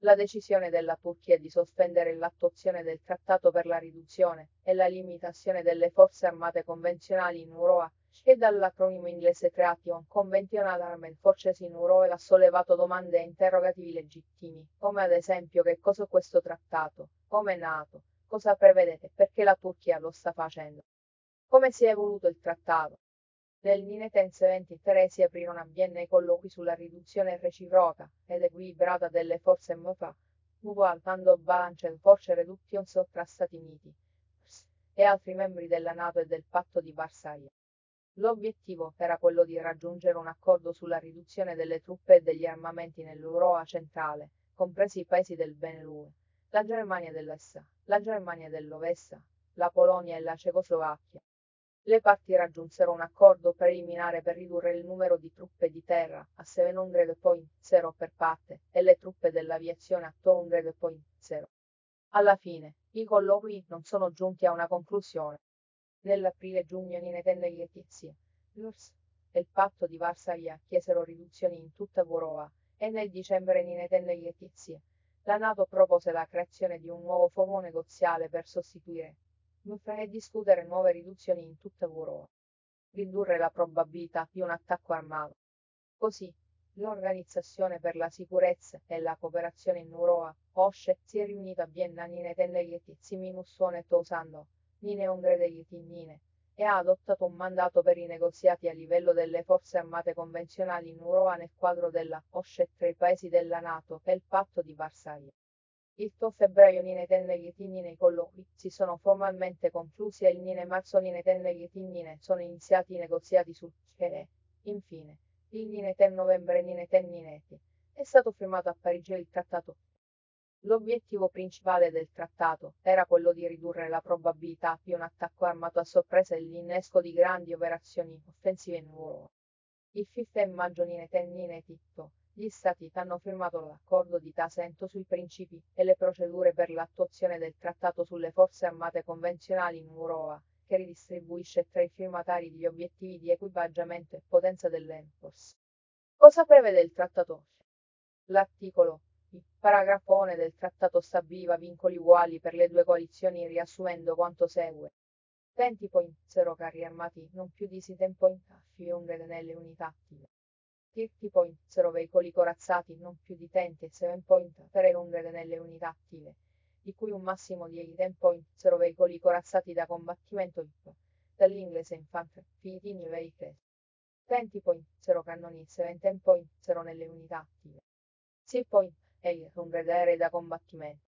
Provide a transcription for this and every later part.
La decisione della Turchia di sospendere l'attuazione del trattato per la riduzione e la limitazione delle forze armate convenzionali in UROA, e dall'acronimo inglese Treaty on Conventional Armed Forces in UROA ha sollevato domande e interrogativi legittimi, come ad esempio che cosa è questo trattato, come è nato, cosa prevede e perché la Turchia lo sta facendo. Come si è evoluto il trattato? Nel 1923 si aprirono a Vienna i colloqui sulla riduzione reciproca ed equilibrata delle forze MFA, Mutual Fund of Balanced Force Reductions tra Stati Uniti e altri membri della NATO e del Patto di Varsavia. L'obiettivo era quello di raggiungere un accordo sulla riduzione delle truppe e degli armamenti nell'Europa centrale, compresi i paesi del Benelux, la Germania dell'Est, la Germania dell'Ovest, la Polonia e la Cecoslovacchia. Le parti raggiunsero un accordo preliminare per ridurre il numero di truppe di terra a 700.0 per parte e le truppe dell'aviazione a 200.0. Alla fine, i colloqui non sono giunti a una conclusione. Nell'aprile-giugno Ninetenneglietizia, l'URSS e il patto di Varsavia chiesero riduzioni in tutta Europa, e nel dicembre Ninetenneglietizia, la NATO propose la creazione di un nuovo forum negoziale per sostituire e discutere nuove riduzioni in tutta Europa. Ridurre la probabilità di un attacco armato. Così, l'Organizzazione per la sicurezza e la cooperazione in Europa, OSCE, si è riunita a Vienna Ninetenneglietizia-1 usando Nine Ongredeglietinnine, e ha adottato un mandato per i negoziati a livello delle forze armate convenzionali in Europa nel quadro della OSCE tra i paesi della NATO e il patto di Varsavia. Il 2 febbraio Ninetenneglietinnine i colloqui si sono formalmente conclusi e il 9 marzo Ninetenneglietinnine sono iniziati i negoziati sul e, infine, il Nineten novembre Ninetenneti. È stato firmato a Parigi il trattato. L'obiettivo principale del trattato era quello di ridurre la probabilità di un attacco armato a sorpresa e l'innesco di grandi operazioni offensive in Europa. Il 5 maggio Ninetenneti, gli Stati hanno firmato l'accordo di Tasento sui principi e le procedure per l'attuazione del Trattato sulle Forze Armate Convenzionali in Europa, che ridistribuisce tra i firmatari gli obiettivi di equipaggiamento e potenza dell'ENFORS. Cosa prevede il Trattato? L'articolo, il paragrafone del Trattato stabiliva vincoli uguali per le due coalizioni riassumendo quanto segue. 20.0 carri armati, non più di 7.000 nelle unità attive. 30.0 veicoli corazzati, non più di 10 e 7.300 nelle unità attive, di cui un massimo di 10.0 veicoli corazzati da combattimento IP, dall'inglese Infantry Fighting Vehicles. 20.0 cannoni e 7.0 nelle unità attive. 6.800 aerei da combattimento.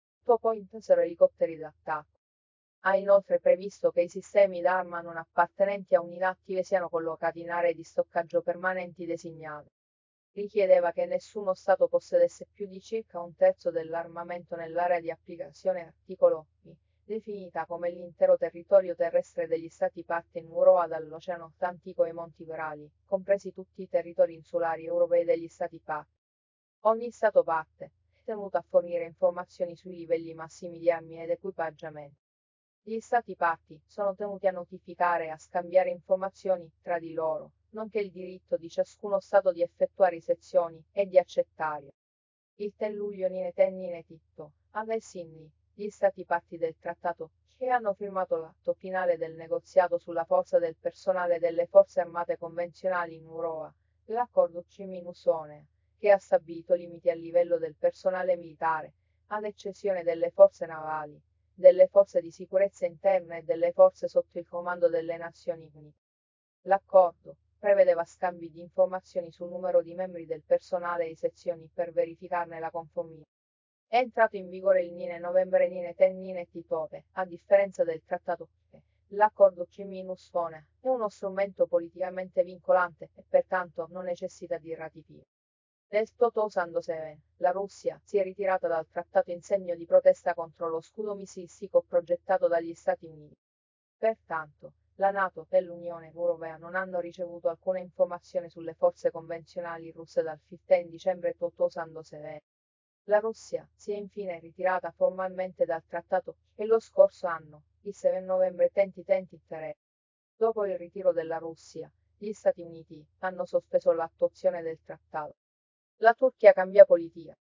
8.0 elicotteri d'attacco. Ha inoltre previsto che i sistemi d'arma non appartenenti a unità attive siano collocati in aree di stoccaggio permanenti designate. Richiedeva che nessuno Stato possedesse più di circa un terzo dell'armamento nell'area di applicazione articolo I, definita come l'intero territorio terrestre degli Stati parte in Europa dall'Oceano Atlantico ai Monti Urali, compresi tutti i territori insulari europei degli Stati parte. Ogni Stato parte è tenuto a fornire informazioni sui livelli massimi di armi ed equipaggiamento. Gli Stati parti sono tenuti a notificare e a scambiare informazioni tra di loro, nonché il diritto di ciascuno Stato di effettuare isezioni e di accettare. Il 3 luglio Ninetennetitto, a Helsinki, gli Stati parti del trattato, che hanno firmato l'atto finale del negoziato sulla forza del personale delle forze armate convenzionali in Europa, l'accordo C-1, che ha stabilito limiti a livello del personale militare, ad eccezione delle forze navali, delle forze di sicurezza interna e delle forze sotto il comando delle Nazioni Unite. L'accordo prevedeva scambi di informazioni sul numero di membri del personale e sezioni per verificarne la conformità. È entrato in vigore il 9 novembre Ninetennetitote, a differenza del trattato l'accordo C-1 è uno strumento politicamente vincolante e pertanto non necessita di ratifica. Nel 2007, la Russia si è ritirata dal trattato in segno di protesta contro lo scudo missilistico progettato dagli Stati Uniti. Pertanto, la NATO e l'Unione Europea non hanno ricevuto alcuna informazione sulle forze convenzionali russe dal 15 dicembre 2007. La Russia si è infine ritirata formalmente dal trattato e lo scorso anno, il 7 novembre 2023. Dopo il ritiro della Russia, gli Stati Uniti hanno sospeso l'attuazione del trattato. La Turchia cambia politica.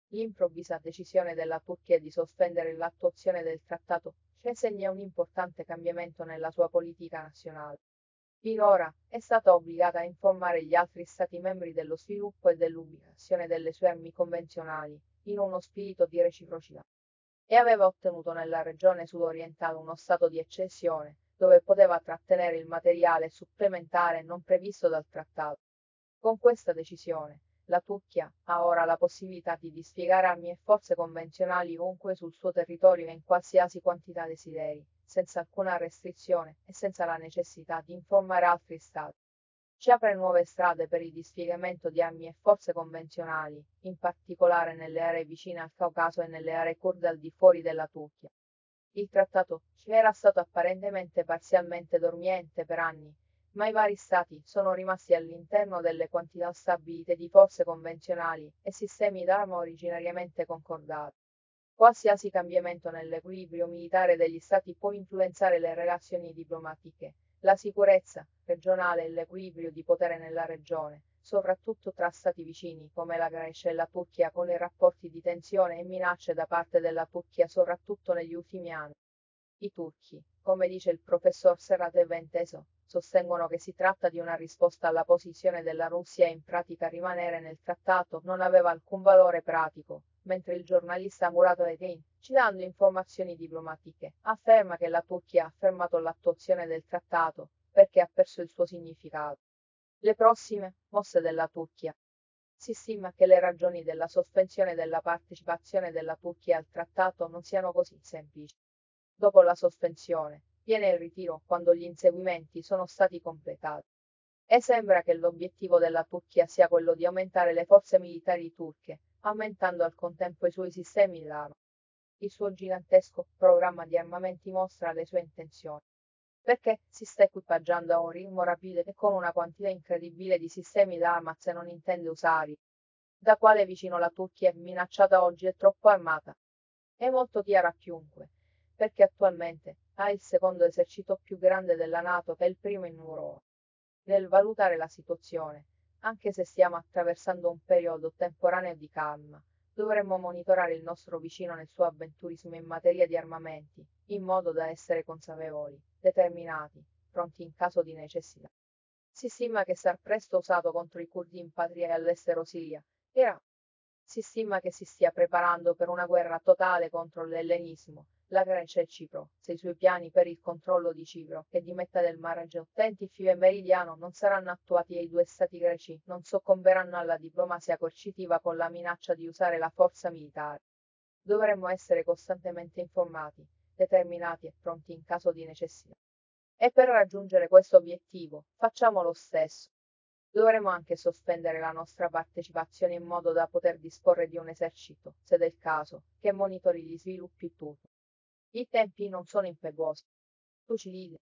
L'improvvisa decisione della Turchia di sospendere l'attuazione del trattato segna un importante cambiamento nella sua politica nazionale. Finora è stata obbligata a informare gli altri Stati membri dello sviluppo e dell'ubicazione delle sue armi convenzionali, in uno spirito di reciprocità, e aveva ottenuto nella regione sudorientale uno stato di eccezione, dove poteva trattenere il materiale supplementare non previsto dal trattato. Con questa decisione, la Turchia ha ora la possibilità di dispiegare armi e forze convenzionali ovunque sul suo territorio e in qualsiasi quantità desideri, senza alcuna restrizione e senza la necessità di informare altri Stati. Ci apre nuove strade per il dispiegamento di armi e forze convenzionali, in particolare nelle aree vicine al Caucaso e nelle aree kurde al di fuori della Turchia. Il trattato era stato apparentemente parzialmente dormiente per anni, ma i vari Stati sono rimasti all'interno delle quantità stabilite di forze convenzionali e sistemi d'arma originariamente concordati. Qualsiasi cambiamento nell'equilibrio militare degli Stati può influenzare le relazioni diplomatiche, la sicurezza regionale e l'equilibrio di potere nella regione, soprattutto tra Stati vicini come la Grecia e la Turchia con i rapporti di tensione e minacce da parte della Turchia soprattutto negli ultimi anni. I turchi, come dice il professor Serrate Venteso, sostengono che si tratta di una risposta alla posizione della Russia e in pratica rimanere nel trattato non aveva alcun valore pratico, mentre il giornalista Murat Aydin, citando informazioni diplomatiche, afferma che la Turchia ha fermato l'attuazione del trattato, perché ha perso il suo significato. Le prossime mosse della Turchia. Si stima che le ragioni della sospensione della partecipazione della Turchia al trattato non siano così semplici. Dopo la sospensione, viene il ritiro quando gli inseguimenti sono stati completati. E sembra che l'obiettivo della Turchia sia quello di aumentare le forze militari turche, aumentando al contempo i suoi sistemi d'arma. Il suo gigantesco programma di armamenti mostra le sue intenzioni. Perché si sta equipaggiando a un ritmo rapido e con una quantità incredibile di sistemi d'arma se non intende usarli. Da quale vicino la Turchia è minacciata oggi è troppo armata. È molto chiaro a chiunque, perché attualmente ha il secondo esercito più grande della NATO e il primo in Europa. Nel valutare la situazione, anche se stiamo attraversando un periodo temporaneo di calma, dovremmo monitorare il nostro vicino nel suo avventurismo in materia di armamenti, in modo da essere consapevoli, determinati, pronti in caso di necessità. Si stima che sarà presto usato contro i curdi in patria e all'estero Siria, Iraq. Si stima che si stia preparando per una guerra totale contro l'ellenismo, la Grecia e Cipro, se i suoi piani per il controllo di Cipro e di Metta del Mare Gententifio e Meridiano non saranno attuati e i due stati greci non soccomberanno alla diplomazia coercitiva con la minaccia di usare la forza militare. Dovremmo essere costantemente informati, determinati e pronti in caso di necessità. E per raggiungere questo obiettivo, facciamo lo stesso. Dovremo anche sospendere la nostra partecipazione in modo da poter disporre di un esercito, se del caso, che monitori gli sviluppi tutto. I tempi non sono impetuosi. Tu ci vedi.